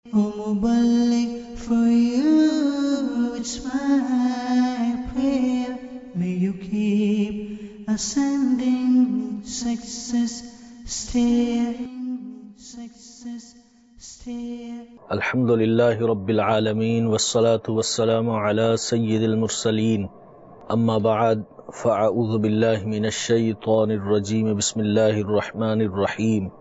O Muballigh, for you it's my prayer. May you keep ascending success stair. الحمد لله رب العالمين والصلاة والسلام على سيد المرسلين أما بعد فأعوذ بالله من الشيطان الرجيم بسم الله الرحمن الرحيم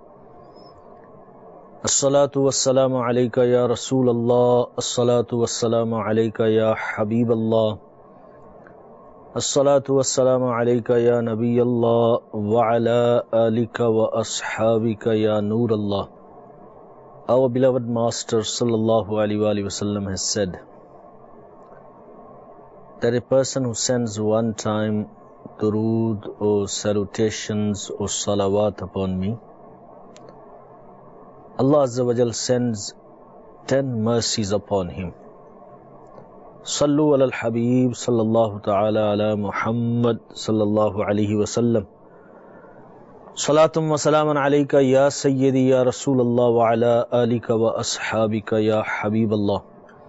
الصلاة والسلام عليك يا رسول الله الصلاة والسلام عليك يا حبيب الله الصلاة والسلام عليك يا نبي الله وعلى آلك وأصحابك يا نور الله. Our beloved Master Sallallahu Alaihi Wasallam has said that a person who sends one time durood or salutations or salawat upon me, Allah Azza wa Jal sends 10 mercies upon him. Sallu ala al-Habib sallallahu ta'ala ala Muhammad sallallahu alayhi wa sallam. Salatum wa salaman alayka ya Sayyidi ya Rasulallah wa ala alika wa ashabika ya Habiballah.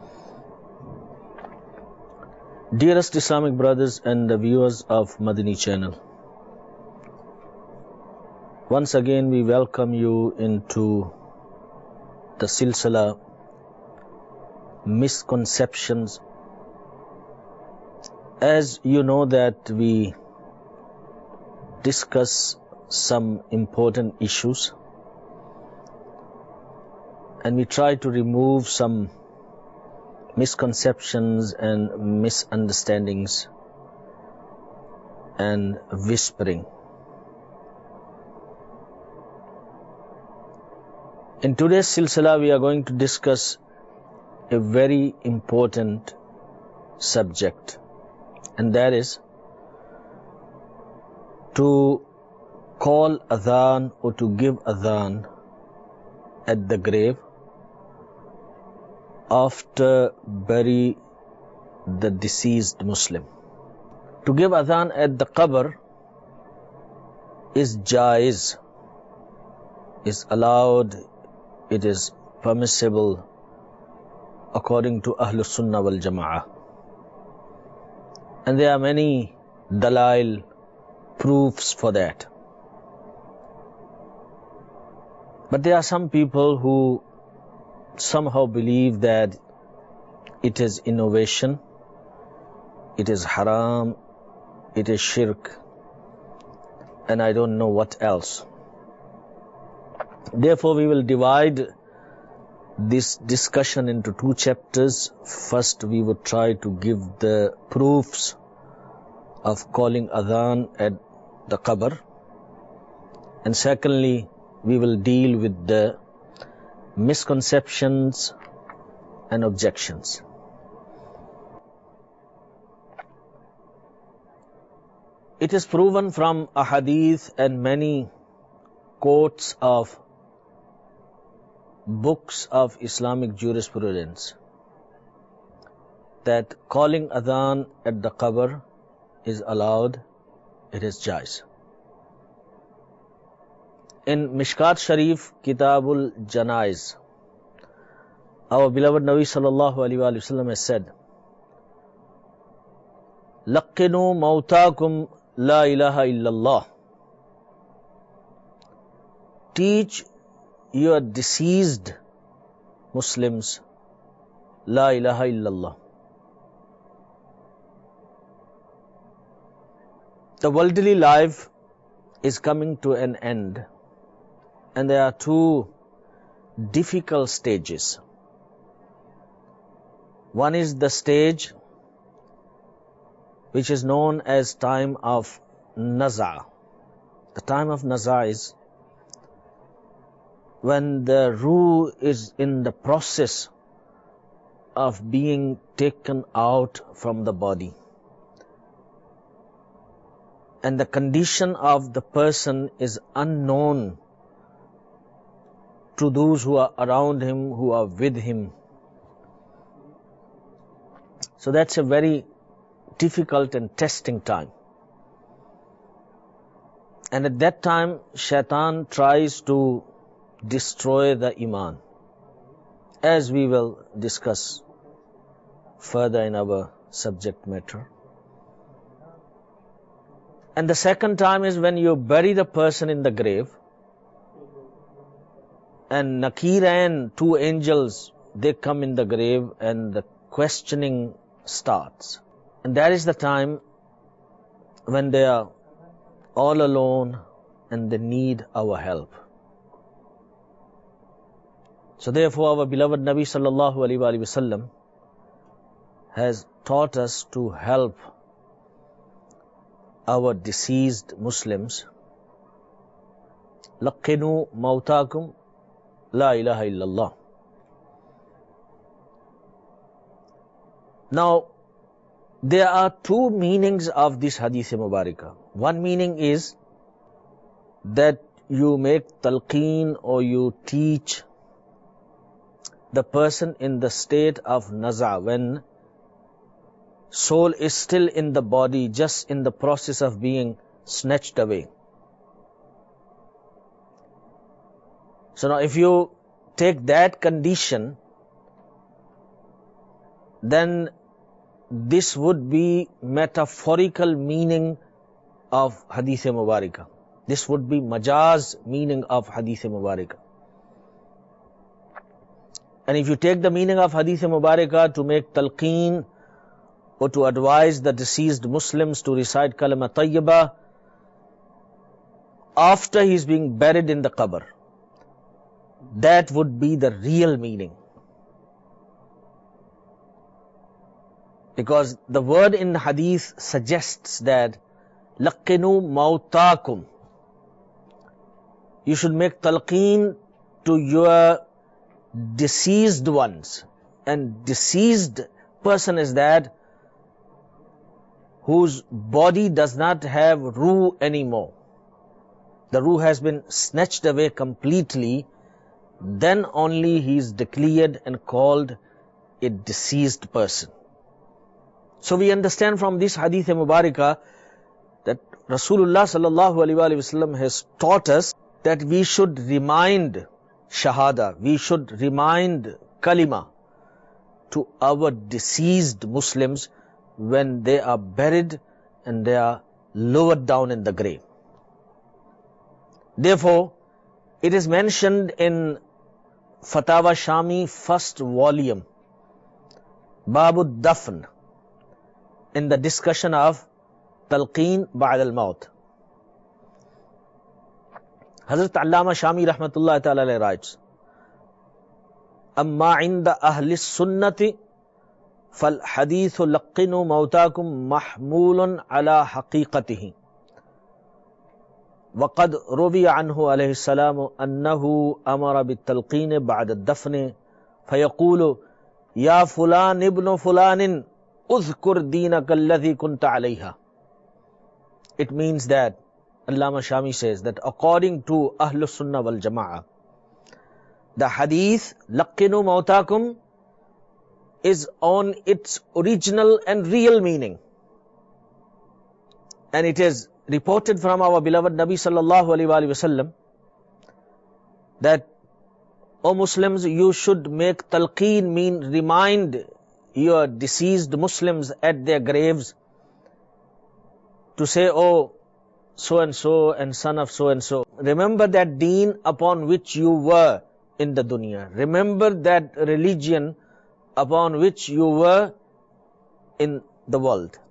Dearest Islamic brothers and the viewers of Madani channel, once again we welcome you into the silsila misconceptions. As you know that we discuss some important issues and we try to remove some misconceptions and misunderstandings and whispering. In today's silsila we are going to discuss a very important subject, and that is to call adhan or to give adhan at the grave after bury the deceased Muslim. To give adhan at the qabr is jaiz, is allowed, it is permissible according to Ahlus Sunnah wal Jama'ah. And there are many dalail, proofs for that. But there are some people who somehow believe that it is innovation, it is haram, it is shirk, and I don't know what else. Therefore, we will divide this discussion into 2 chapters. First, we would try to give the proofs of calling adhan at the qabr, and secondly, we will deal with the misconceptions and objections. It is proven from a hadith and many quotes of books of Islamic jurisprudence that calling adhan at the qabr is allowed, it is jaiz. In Mishkat Sharif, Kitabul Janaiz, our beloved Nabi Sallallahu Alaihi Wasallam has said, Laqinu mautakum la ilaha illallah. Teach your deceased Muslims la ilaha illallah. The worldly life is coming to an end, and there are 2 difficult stages. One is the stage which is known as time of naza. The time of naza is when the ruh is in the process of being taken out from the body, and the condition of the person is unknown to those who are around him, who are with him. So that's a very difficult and testing time. And at that time, Shaitan tries to destroy the Iman. as we will discuss further in our subject matter. And the second time is when you bury the person in the grave, and Nakir and two angels, they come in the grave and the questioning starts. And that is the time when they are all alone and they need our help. So therefore our beloved Nabi sallallahu alaihi wasallam has taught us to help our deceased Muslims. Laqinu mautakum la ilaha illallah. Now, there are two meanings of this hadith mubarakah. One meaning is that you make talqeen or you teach the person in the state of naza, when soul is still in the body, just in the process of being snatched away. So now if you take that condition, then this would be metaphorical meaning of hadith mubarakah. This would be majaz meaning of hadith mubarakah. And if you take the meaning of hadith mubarakah to make talqeen or to advise the deceased Muslims to recite kalima tayyibah after he is being buried in the qabr, that would be the real meaning. Because the word in hadith suggests that laqinu mautakum, you should make talqeen to your deceased ones. And deceased person is that whose body does not have ruh anymore. The ruh has been snatched away completely. Then only he is declared and called a deceased person. So we understand from this hadith mubarakah that Rasulullah sallallahu alaihi wasallam has taught us that we should remind shahada, we should remind kalima to our deceased Muslims when they are buried and they are lowered down in the grave. Therefore, it is mentioned in Fatawa Shami, first volume, Babu Dafn, in the discussion of Talqeen Ba'd al-Maut. Hazrat Allama Shami rahmatullahi ta'ala alayhi writes, Amma inda ahli sunnati fal hadithu laqinu mautakum mahmulun ala haqiqatihi. وقد روي عنه عليه السلام أنه أمر بالتلقين بعد الدفن فيقول يا فلان ابن فلان اذكر دينك الذي كنت عليها. It means that Allama Shami says that according to Ahlus Sunnah wal Jama'ah, the hadith laqinu mautakum is on its original and real meaning, and it is reported from our beloved Nabi sallallahu alaihi wasallam that, O Muslims, you should make talqeen, mean remind your deceased Muslims at their graves to say, oh, so and son of so and so, remember that deen upon which you were in the dunya. Remember that religion upon which you were in the world.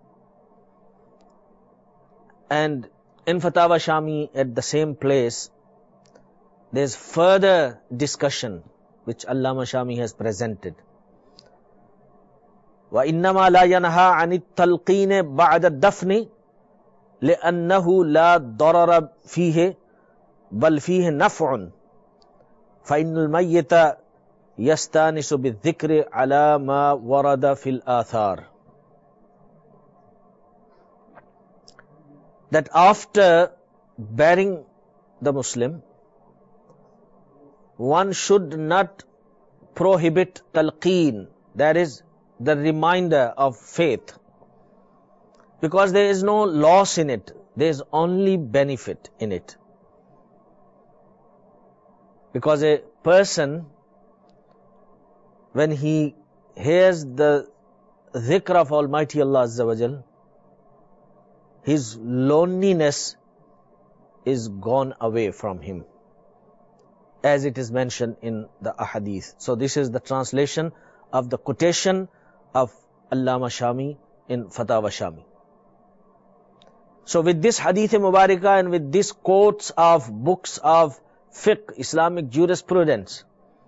And in Fatawa Shami, at the same place, there's further discussion which Allama Shami has presented. وَإِنَّمَا لَا يَنْهَا عَنِ التَّلْقِينِ بَعْدَ الدَّفْنِ لِأَنَّهُ لَا ضَرَرَ فِيهِ بَلْ فِيهِ نَفْعٌ فَإِنَّ الْمَيِّتَ يَسْتَانِسُ بِالذِّكْرِ عَلَى مَا وَرَدَ فِي الْآثَارِ. That after burying the Muslim, one should not prohibit talqeen, that is the reminder of faith, because there is no loss in it, there is only benefit in it. Because a person when he hears the dhikr of Almighty Allah Azza wa Jal, his loneliness is gone away from him, as it is mentioned in the ahadith. So this is the translation of the quotation of Allama Shami in Fatawa Shami. So with this hadith mubarakah and with these quotes of books of fiqh, Islamic jurisprudence,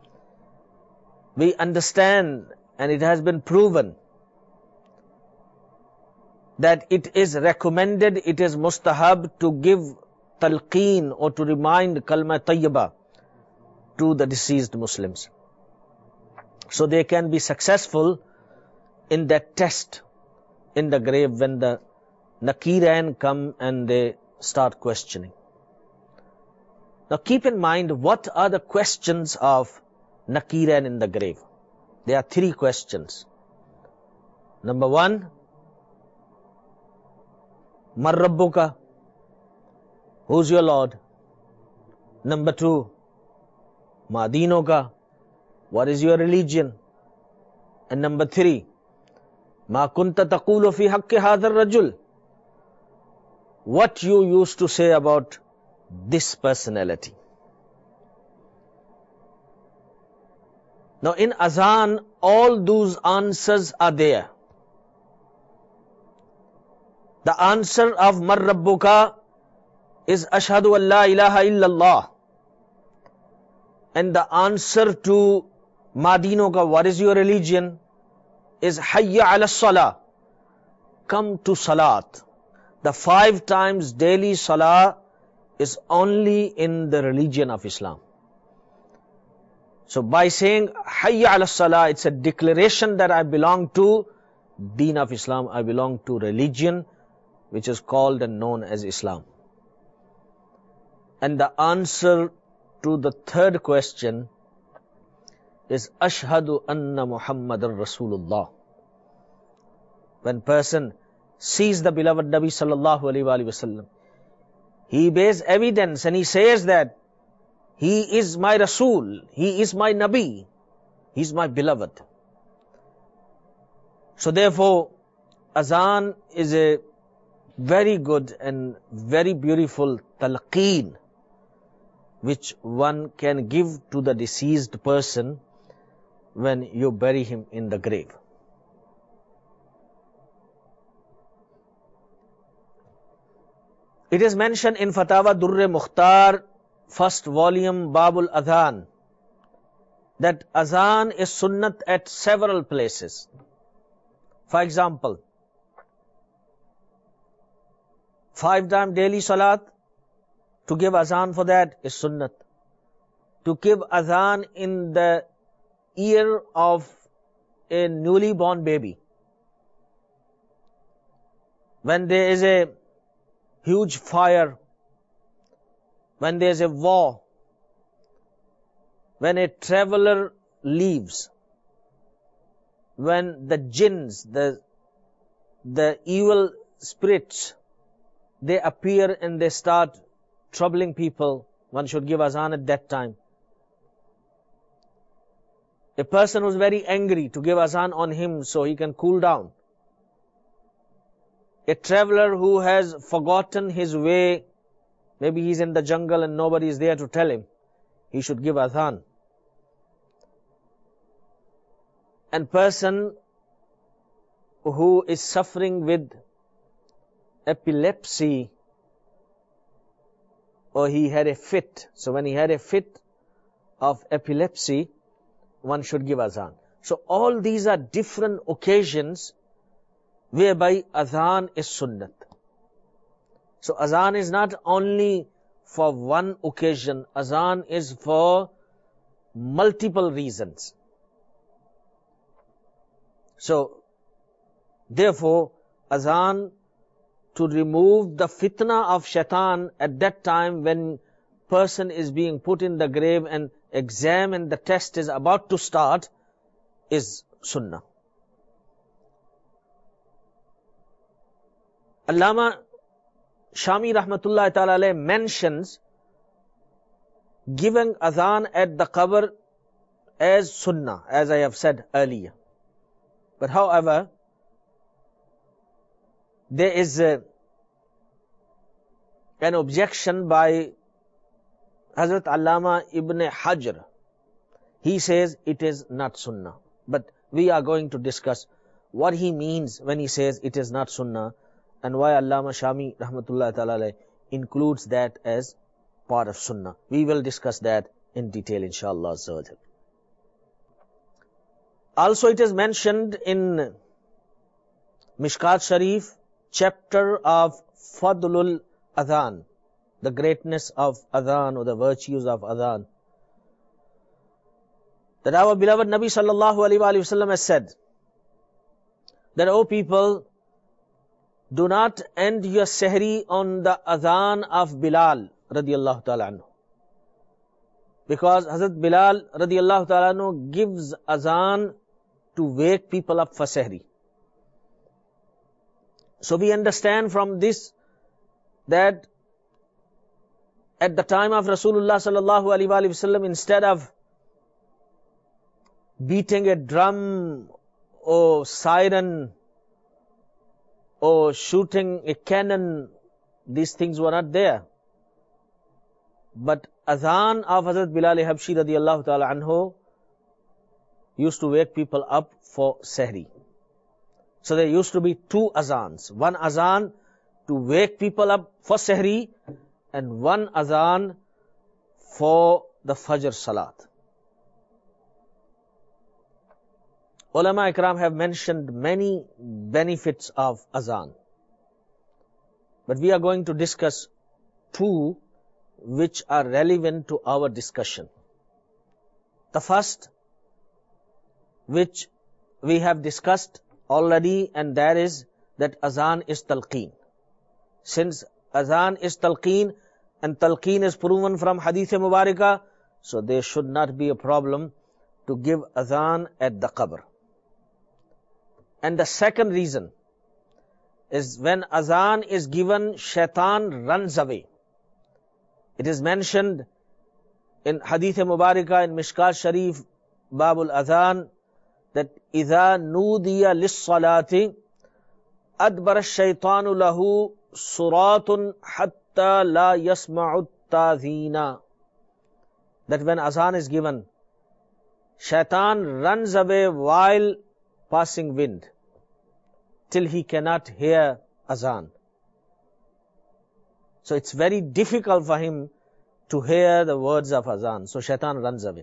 we understand, and it has been proven, that it is recommended, it is mustahab to give talqeen or to remind kalma tayyibah to the deceased Muslims, so they can be successful in that test in the grave when the Nakirain come and they start questioning. Now keep in mind, what are the questions of Nakirain in the grave? There are 3 questions. Number 1, Mar Rabbuka, who's your Lord? Number 2, Ma Dinoka, what is your religion? And number 3, Ma kunta taqulu fi haqqi hadha ar-rajul, what you used to say about this personality. Now in Azan, all those answers are there. The answer of Mar Rabbuka is Ashhadu an la ilaha illallah. And the answer to Ma Dinoka, what is your religion, is Hayya ala salah, come to salat. The 5 times daily salah is only in the religion of Islam. So by saying Hayya ala salah, it's a declaration that I belong to Deen of Islam, I belong to religion which is called and known as Islam. And the answer to the 3rd question is Ashhadu anna Muhammadar Rasulullah. When person sees the beloved Nabi sallallahu alaihi wasallam, he bears evidence and he says that he is my Rasul, he is my Nabi, he is my beloved. So therefore, Azan is a very good and very beautiful talqeen which one can give to the deceased person when you bury him in the grave. It is mentioned in Fatawa Durre Mukhtar, 1st volume, Babul Adhan, that Azan is sunnat at several places. For example, 5 times daily salat, to give Azan for that is sunnat. To give Azan in the ear of a newly born baby, when there is a huge fire, when there is a war, when a traveler leaves, when the jinns, the evil spirits, they appear and they start troubling people, one should give Azan at that time. A person who is very angry, to give Azan on him so he can cool down. A traveler who has forgotten his way, maybe he's in the jungle and nobody is there to tell him, he should give Azan. And person who is suffering with epilepsy, or he had a fit, so when he had a fit of epilepsy, one should give Azan. So all these are different occasions whereby Azan is sunnat. So Azan is not only for one occasion, Azan is for multiple reasons. So therefore, Azan, to remove the fitna of shaitan at that time when person is being put in the grave and exam and the test is about to start, is sunnah. Allama Shami Rahmatullahi Ta'ala Alayh mentions giving Azan at the qabr as sunnah, as I have said earlier. But however, there is an objection by Hazrat Allama Ibn Hajar. He says it is not sunnah. But we are going to discuss what he means when he says it is not sunnah, and why Allama Shami rahmatullah ta'ala includes that as part of sunnah. We will discuss that in detail, inshallah. Also, it is mentioned in Mishkat Sharif, chapter of Fadlul Adhan, the greatness of Adhan or the virtues of Adhan, that our beloved Nabi sallallahu alaihi wasallam has said that, O people, do not end your sehri on the Adhan of Bilal radiyallahu ta'ala anhu. Because Hazrat Bilal radiyallahu ta'ala anhu gives Adhan to wake people up for sehri. So we understand from this that at the time of Rasulullah sallallahu alaihi wasallam, instead of beating a drum or siren or shooting a cannon, these things were not there. But Adhan of Hazrat Bilal Habshi radiyallahu ta'ala anhu used to wake people up for sehri. So there used to be two azans. One azan to wake people up for sehri, and one azan for the Fajr Salat. Ulama Ikram have mentioned many benefits of azan. But we are going to discuss two which are relevant to our discussion. The first, which we have discussed already, and that is that azan is talqeen. Since azan is talqeen, and talqeen is proven from Hadith Mubarakah, so there should not be a problem to give azan at the qabr. And the second reason is when azan is given, shaitan runs away. It is mentioned in Hadith Mubarakah in Mishkat Sharif, Babul Adhan, that إِذَا نُودِيَ لِلصَّلَاةِ أَدْبَرَ الشَّيْطَانُ لَهُ صُرَاطٌ حَتَّى لَا يَسْمَعُ التَّاذِينَ. That when azan is given, shaitan runs away while passing wind, till he cannot hear azan. So it's very difficult for him to hear the words of azan. So shaitan runs away.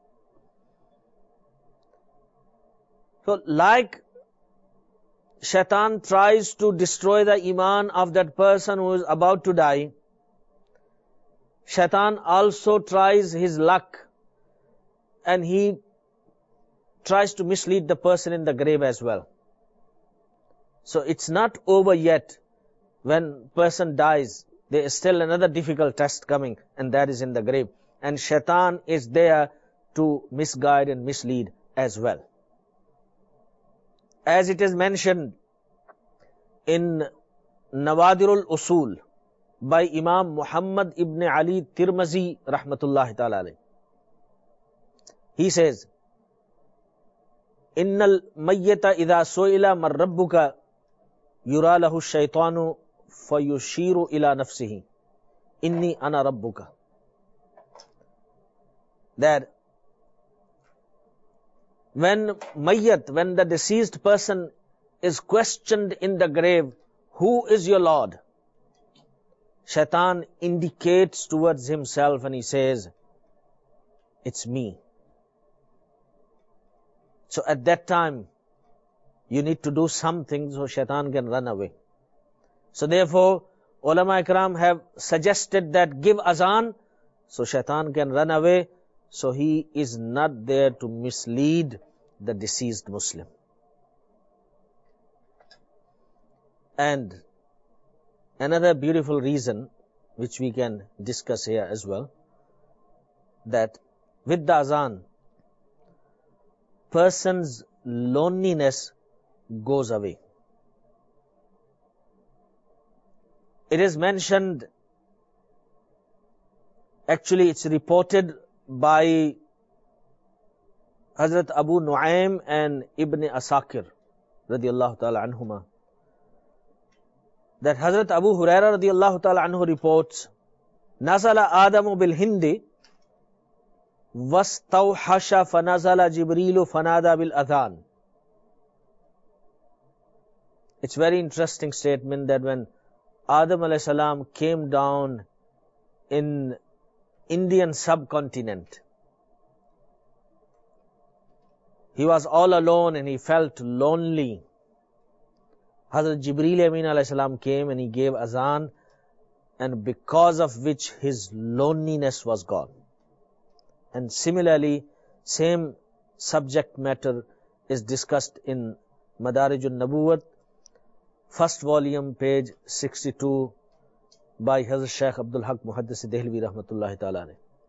So like shaitan tries to destroy the iman of that person who is about to die, shaitan also tries his luck, and he tries to mislead the person in the grave as well. So it's not over yet. When person dies, there is still another difficult test coming, and that is in the grave. And shaitan is there to misguide and mislead as well. As it is mentioned in Nawadirul Usul by Imam Muhammad ibn Ali Tirmizi rahmatullahi ta'ala alayh. He says, Innal mayyata idha su'ila man rabbuka yura lahu shaytanu fayushiru ila nafsihi inni ana rabbuka. That when mayyat, when the deceased person is questioned in the grave, who is your Lord? Shaitan indicates towards himself and he says, it's me. So at that time, you need to do something so shaitan can run away. So therefore, ulama ikram have suggested that give azan so shaitan can run away, so he is not there to mislead the deceased Muslim. And another beautiful reason which we can discuss here as well, that with the azan, person's loneliness goes away. It is mentioned, actually it's reported by Hazrat Abu Nu'aym and Ibn Asakir radiyallahu ta'ala anhuma, that Hazrat Abu Huraira radiyallahu ta'ala anhu reports, Nazala Adamu bil Hindi wastawhasha fanazala Jibrilu fanada bil adhan. It's very interesting statement that when Adam alayhi salam came down in Indian subcontinent, he was all alone and he felt lonely. Hazrat Jibreel Amin alayhi salam came and he gave azan, and because of which his loneliness was gone. And similarly, same subject matter is discussed in Madarijun Nabuwat, first volume, page 62, by Hazrat Shaykh Abdul Haq Muhaddis Dehlvi rahmatullahi ta'ala.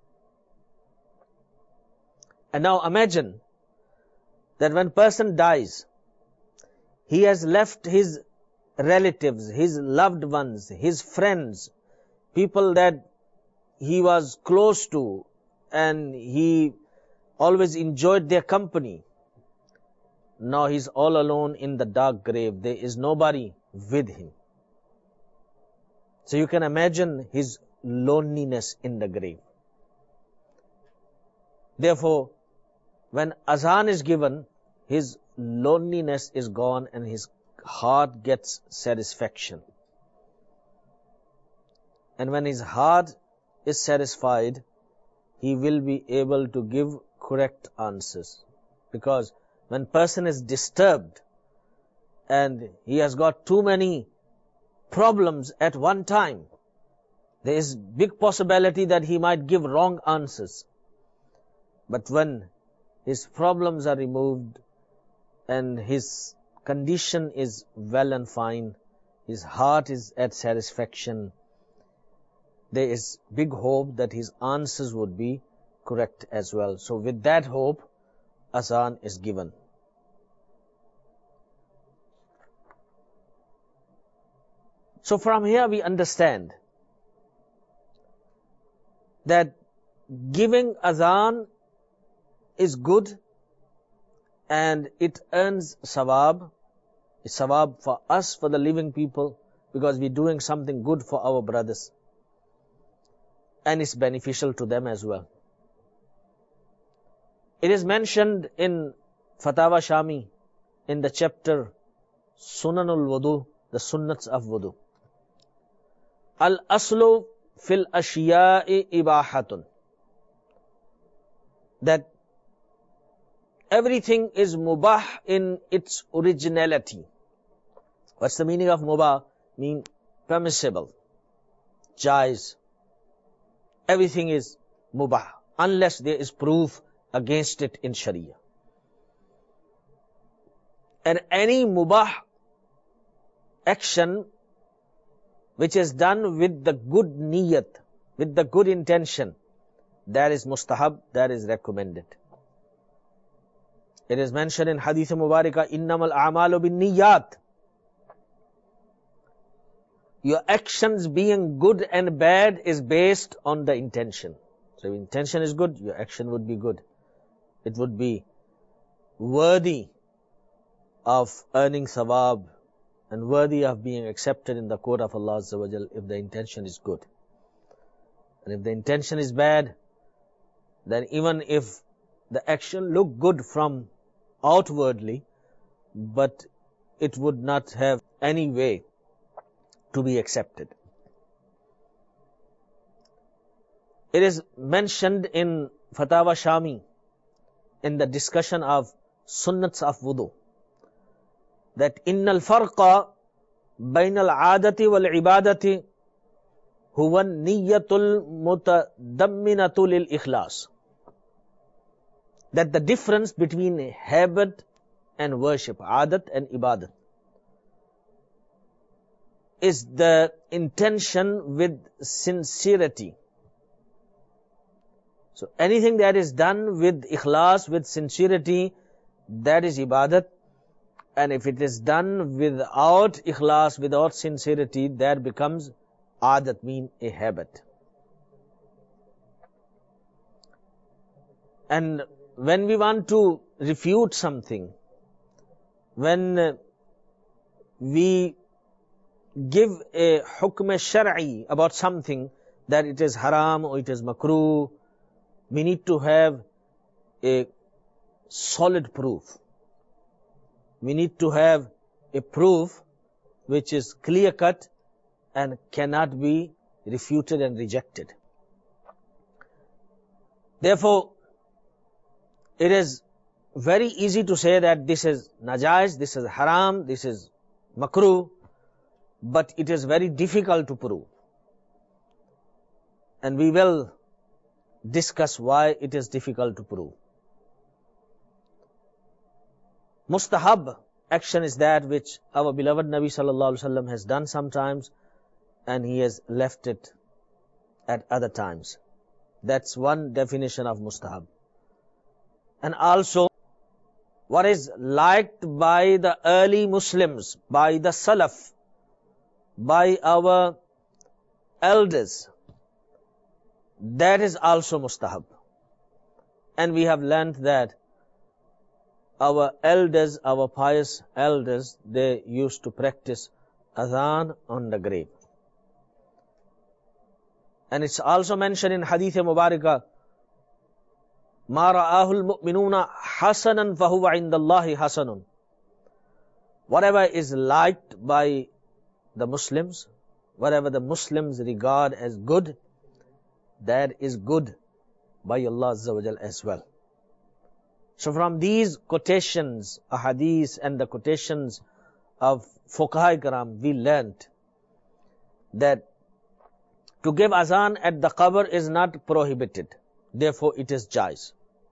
And now imagine that when person dies, he has left his relatives, his loved ones, his friends, people that he was close to and he always enjoyed their company. Now he's all alone in the dark grave. There is nobody with him. So you can imagine his loneliness in the grave. Therefore, when azan is given, his loneliness is gone and his heart gets satisfaction. And when his heart is satisfied, he will be able to give correct answers. Because when person is disturbed and he has got too many problems at one time, there is big possibility that he might give wrong answers. But when his problems are removed and his condition is well and fine, his heart is at satisfaction, there is big hope that his answers would be correct as well. So with that hope, azan is given. So from here we understand that giving azan is good and it earns sawab. It's sawab for us, for the living people, because we're doing something good for our brothers. And it's beneficial to them as well. It is mentioned in Fatawa Shami, in the chapter Sunanul Wudu, the Sunnats of Wudu. Al-aslu fil ashiya'i ibahatun. That everything is mubah in its originality. What's the meaning of mubah? Mean permissible, jaiz. Everything is mubah, unless there is proof against it in Sharia. And any mubah action which is done with the good niyat, with the good intention, that is mustahab, that is recommended. It is mentioned in Hadith Mubarakah, innamal a'malu bin niyat. Your actions being good and bad is based on the intention. So if intention is good, your action would be good. It would be worthy of earning sawab and worthy of being accepted in the court of Allah Azza wa Jal if the intention is good. And if the intention is bad, then even if the action look good from outwardly, but it would not have any way to be accepted. It is mentioned in Fatawa Shami, in the discussion of Sunnats of Wudu, that innal farqa bainal adati wal ibadati huwa niyyatul mutadamminatu lil ikhlas. That the difference between habit and worship, adat and ibadat, is the intention with sincerity. So anything that is done with ikhlas, with sincerity, that is ibadat. And if it is done without ikhlas, without sincerity, that becomes adat, mean a habit. And when we want to refute something, when we give a hukm shar'i about something, that it is haram or it is makruh, we need to have a solid proof. We need to have a proof which is clear cut and cannot be refuted and rejected. Therefore, it is very easy to say that this is najais, this is haram, this is makruh, but it is very difficult to prove. And we will discuss why it is difficult to prove. Mustahab action is that which our beloved Nabi sallallahu alaihi wasallam has done sometimes, and he has left it at other times. That's one definition of mustahab. And also, what is liked by the early Muslims, by the Salaf, by our elders, that is also mustahab. And we have learnt that our elders, our pious elders, they used to practice adhan on the grave. And it's also mentioned in Hadith Mubarakah, مَا رَآهُ الْمُؤْمِنُونَ حَسَنًا فَهُوَ عِنْدَ اللَّهِ حَسَنٌ. Whatever is liked by the Muslims, whatever the Muslims regard as good, that is good by Allah Azza wa Jal as well. So from these quotations, ahadith and the quotations of Fuqaha Karam, we learnt that to give azan at the qabr is not prohibited. Therefore, it is jaiz.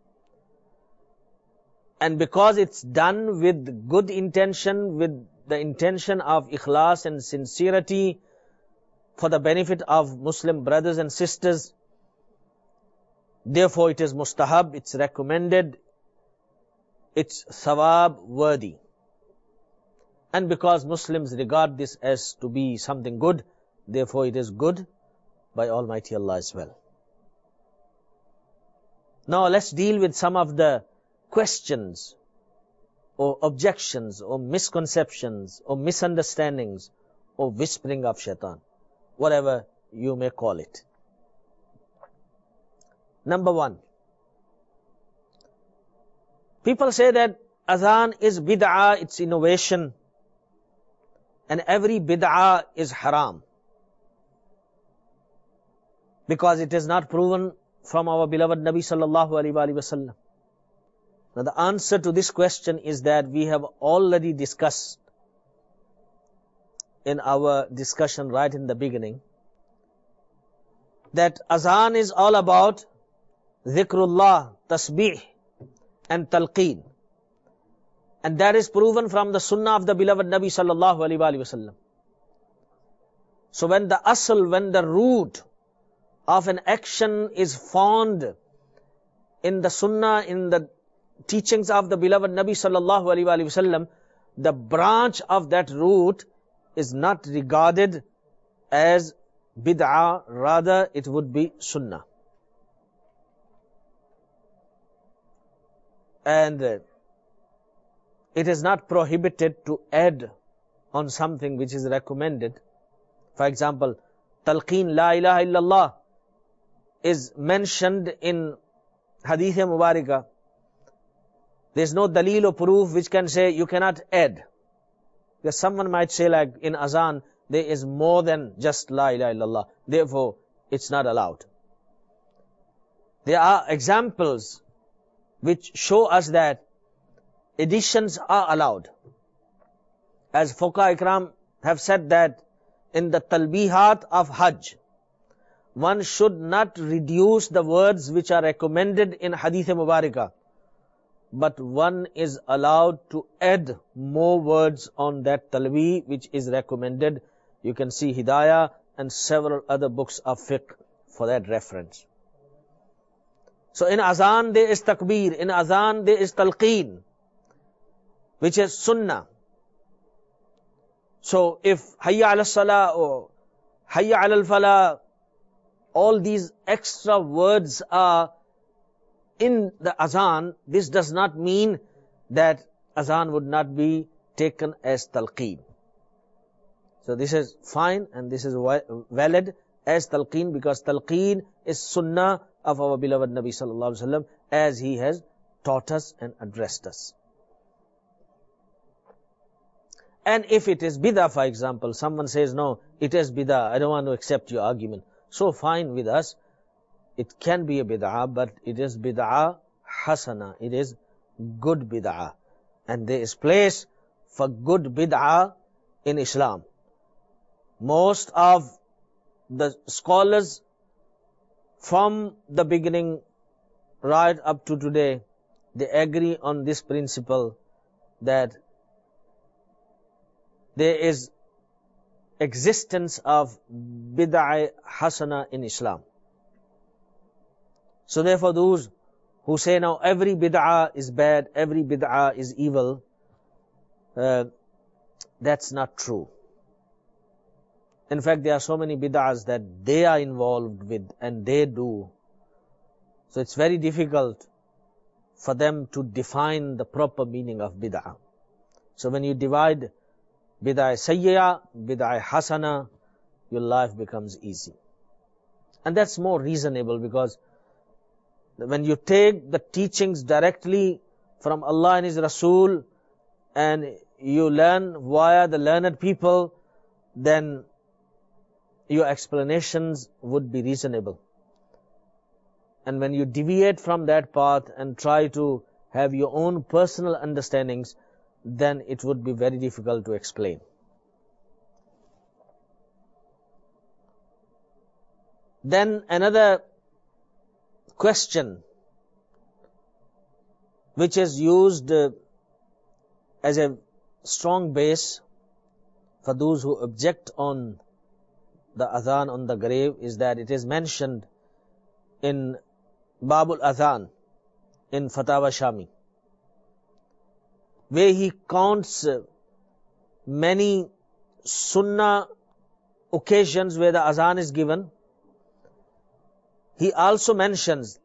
And because it's done with good intention, with the intention of ikhlas and sincerity for the benefit of Muslim brothers and sisters, therefore it is mustahab, it's recommended, it's thawab worthy. And because Muslims regard this as to be something good, therefore it is good by Almighty Allah as well. Now let's deal with some of the questions or objections or misconceptions or misunderstandings or whispering of shaitan, whatever you may call it. Number one, people say that adhan is bid'ah, it's innovation, and every bid'ah is haram, because it is not proven from our beloved Nabi sallallahu alaihi wasallam. Now the answer to this question is that we have already discussed in our discussion right in the beginning, that azan is all about dhikrullah, tasbih and talqeen. And that is proven from the sunnah of the beloved Nabi sallallahu alaihi wasallam. So when the asl, when the root of an action is found in the sunnah, in the teachings of the beloved Nabi sallallahu alaihi wasallam, the branch of that root is not regarded as bid'ah, rather it would be sunnah. And it is not prohibited to add on something which is recommended. For example, talqeen la ilaha illallah is mentioned in Hadith Mubarakah. There is no daleel or proof which can say you cannot add. Because someone might say, like in azan, there is more than just la ilaha illallah, therefore it's not allowed. There are examples which show us that additions are allowed. As Fuqaha Ikram have said that in the talbihat of Hajj, one should not reduce the words which are recommended in Hadith Mubarakah, but one is allowed to add more words on that talbih which is recommended. You can see Hidayah and several other books of fiqh for that reference. So in azan there is takbir, in azan there is talqeen, which is sunnah. So if hayya ala salah or hayya ala al falah, all these extra words are in the azan, this does not mean that azan would not be taken as talqeen. So this is fine and this is valid as talqeen, because talqeen is sunnah of our beloved Nabi sallallahu alaihi wasallam, as he has taught us and addressed us. And if it is bid'ah, for example, someone says, no, it is bid'ah, I don't want to accept your argument. So fine with us, it can be a bid'ah, but it is bid'ah hasana, it is good bid'ah. And there is place for good bid'ah in Islam. Most of the scholars from the beginning right up to today, they agree on this principle that there is existence of bid'ah hasana in Islam. So therefore those who say now every bid'ah is bad, every bid'ah is evil, that's not true. In fact, there are so many bid'ahs that they are involved with and they do. So it's very difficult for them to define the proper meaning of bid'ah. So when you divide bid'ah sayyi'ah, bid'ah hasana, your life becomes easy. And that's more reasonable, because when you take the teachings directly from Allah and His Rasul and you learn via the learned people, then your explanations would be reasonable. And when you deviate from that path and try to have your own personal understandings, then it would be very difficult to explain. Then another question which is used as a strong base for those who object on the adhan on the grave is that it is mentioned in Babul Adhan in Fatawa Shami, where he counts many sunnah occasions where the azan is given. He also mentions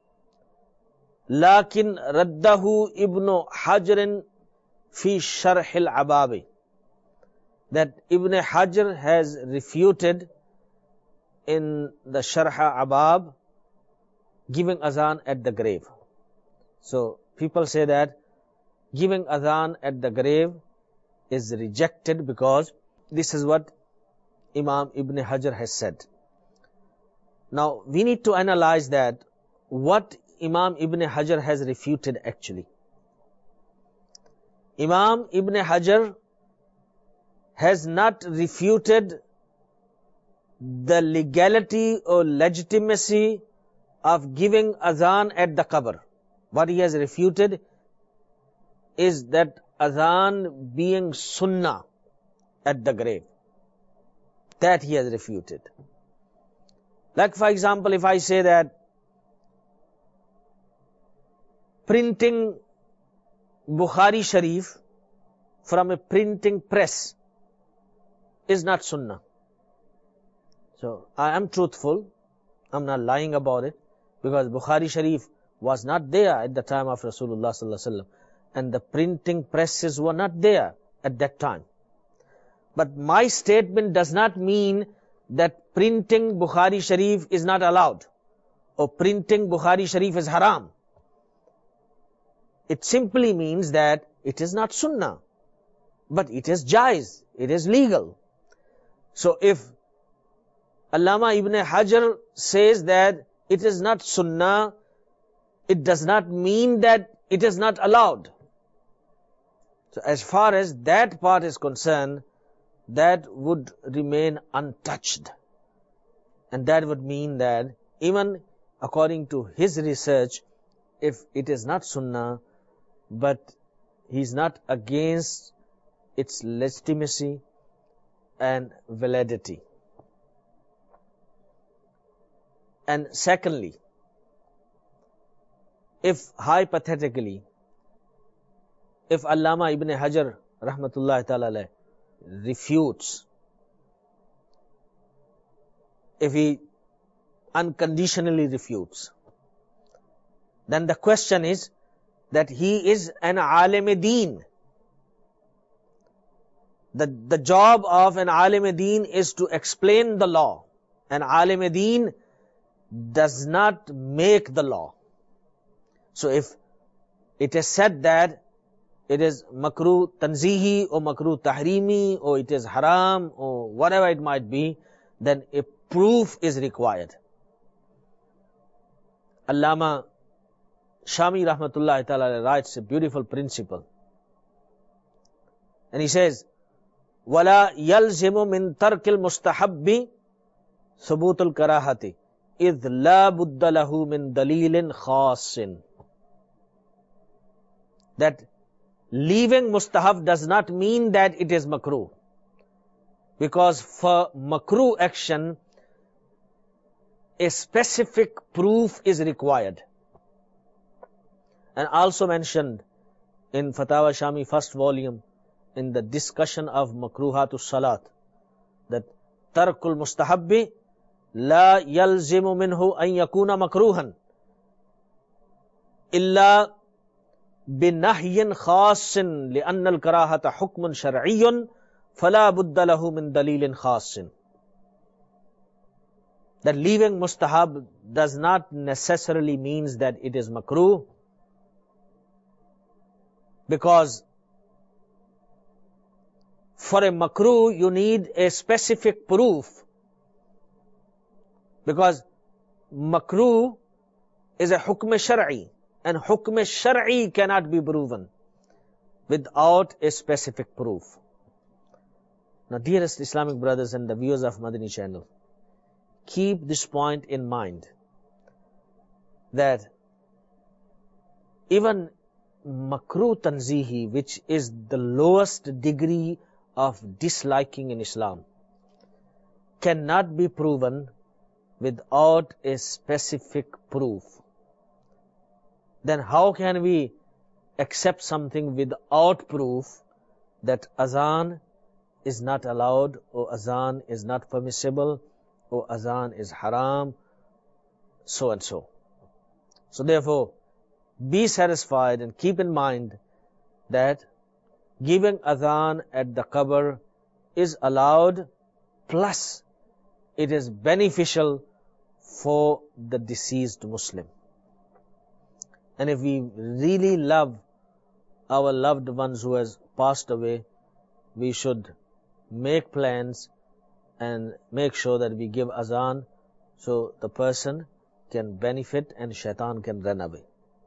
Lakin raddahu ibn Hajar fi sharh al-ababi, that Ibn Hajar has refuted in the Sharh Abab giving azan at the grave. So people say that giving adhan at the grave is rejected because this is what Imam Ibn Hajar has said. Now we need to analyze that what Imam Ibn Hajar has refuted actually. Imam Ibn Hajar has not refuted the legality or legitimacy of giving adhan at the qabr. What he has refuted is that adhan being sunnah at the grave. That he has refuted. Like for example, if I say that printing Bukhari Sharif from a printing press is not sunnah. So I am truthful, I'm not lying about it, because Bukhari Sharif was not there at the time of Rasulullah sallallahu alaihi wasallam, and the printing presses were not there at that time. But my statement does not mean that printing Bukhari Sharif is not allowed, or printing Bukhari Sharif is haram. It simply means that it is not sunnah, but it is jaiz, it is legal. So if Allama Ibn Hajar says that it is not sunnah, it does not mean that it is not allowed. So as far as that part is concerned, that would remain untouched. And that would mean that even according to his research, if it is not sunnah, but he is not against its legitimacy and validity. And secondly, if hypothetically, if Allama Ibn Hajar rahmatullahi ta'ala refutes, if he unconditionally refutes, then the question is that he is an alim-e-deen. The job of an alim-e-deen is to explain the law. An alim-e-deen does not make the law. So if it is said that it is makruh tanzihi or makruh tahrimi or it is haram or whatever it might be, then a proof is required. Allama Shami rahmatullahi ta'ala writes a beautiful principle. And he says, وَلَا يَلْزِمُ مِنْ تَرْكِ الْمُسْتَحَبِّ ثُبُوتُ الْكَرَاهَةِ إِذْ لَا بُدَّ لَهُ مِنْ دَلِيلٍ خَاصٍ. That leaving mustahab does not mean that it is makruh. Because for makruh action, a specific proof is required. And also mentioned in Fatawa Shami first volume, in the discussion of makruhatus salat, that tarkul mustahabbi la yalzimu minhu an yakuna makruhan illa binahyin khasin li'anna al-karahata hukmun shar'iyyun fala budda lahu min dalilin khasin. That leaving mustahab does not necessarily means that it is makruh, because for a makruh you need a specific proof, because makruh is a hukm shar'i, and hukm shar'i cannot be proven without a specific proof. Now, dearest Islamic brothers and the viewers of Madani channel, keep this point in mind, that even makruh tanzihi, which is the lowest degree of disliking in Islam, cannot be proven without a specific proof. Then how can we accept something without proof that azan is not allowed, or azan is not permissible, or azan is haram, so and so. So therefore, be satisfied and keep in mind that giving adhan at the qabr is allowed, plus it is beneficial for the deceased Muslim. And if we really love our loved ones who has passed away, we should make plans and make sure that we give azan so the person can benefit and shaitan can run away.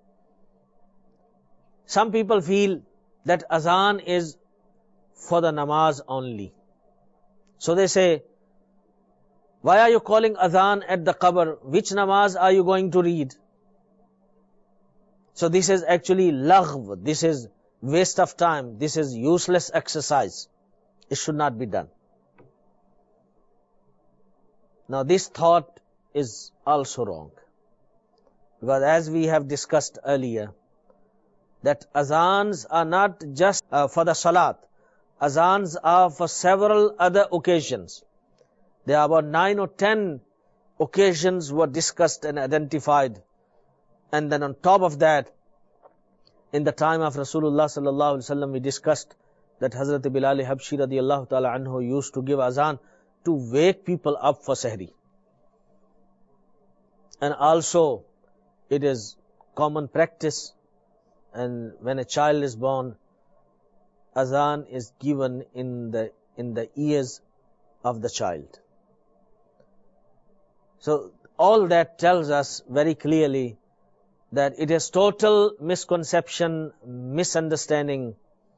Some people feel that azan is for the namaz only. So they say, why are you calling azan at the qabr? Which namaz are you going to read? So this is actually laghv, this is waste of time, this is useless exercise. It should not be done. Now this thought is also wrong. Because as we have discussed earlier, that azans are not just for the salat. Azans are for several other occasions. There are about 9 or 10 occasions were discussed and identified. And then on top of that, in the time of Rasulullah sallallahu alaihi wasallam, we discussed that Hazrat Bilal Habshi radiyallahu ta'ala anhu used to give azan to wake people up for sahri. And also, it is common practice, and when a child is born, azan is given in the ears of the child. So all that tells us very clearly that it is total misconception, misunderstanding,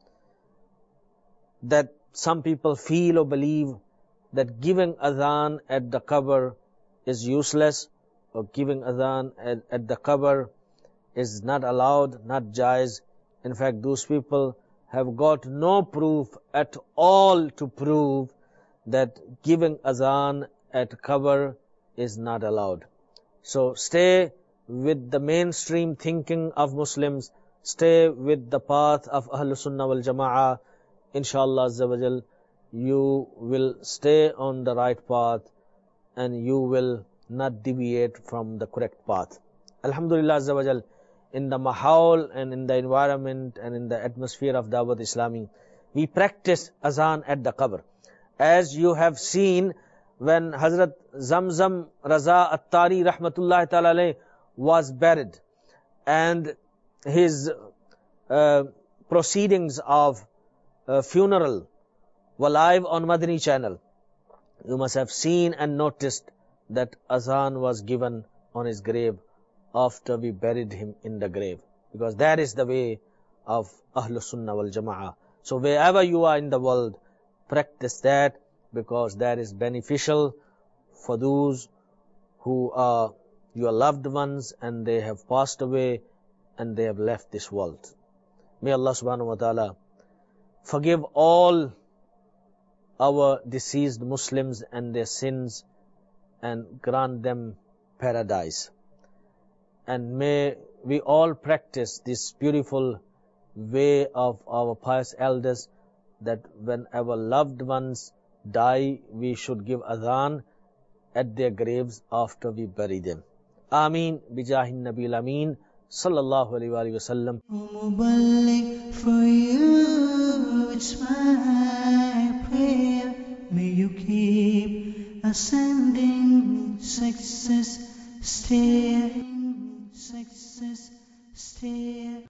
that some people feel or believe that giving adhan at the qabr is useless, or giving adhan at the qabr is not allowed, not jaiz. In fact, those people have got no proof at all to prove that giving adhan at qabr is not allowed. So stay with the mainstream thinking of Muslims, stay with the path of Ahlus Sunnah wal Jama'ah. Inshallah Azza wa Jal, you will stay on the right path and you will not deviate from the correct path. Alhamdulillah Azza wa Jal, in the mahal and in the environment and in the atmosphere of Dawat Islami, we practice azan at the qabr. As you have seen, when Hazrat Zamzam Raza Attari Rahmatullahi Ta'ala alayh was buried, and his proceedings of funeral were live on Madani channel, you must have seen and noticed that azan was given on his grave after we buried him in the grave. Because that is the way of Ahlus Sunnah wal Jama'ah. So wherever you are in the world, practice that, because that is beneficial for those who are your loved ones and they have passed away and they have left this world. May Allah subhanahu wa ta'ala forgive all our deceased Muslims and their sins and grant them paradise. And may we all practice this beautiful way of our pious elders, that when our loved ones die, we should give adhan at their graves after we bury them. Ameen bijahin Nabil Ameen sallallahu alaihi wasallam. Mubarak, for you it's my prayer. May you keep ascending success, stair.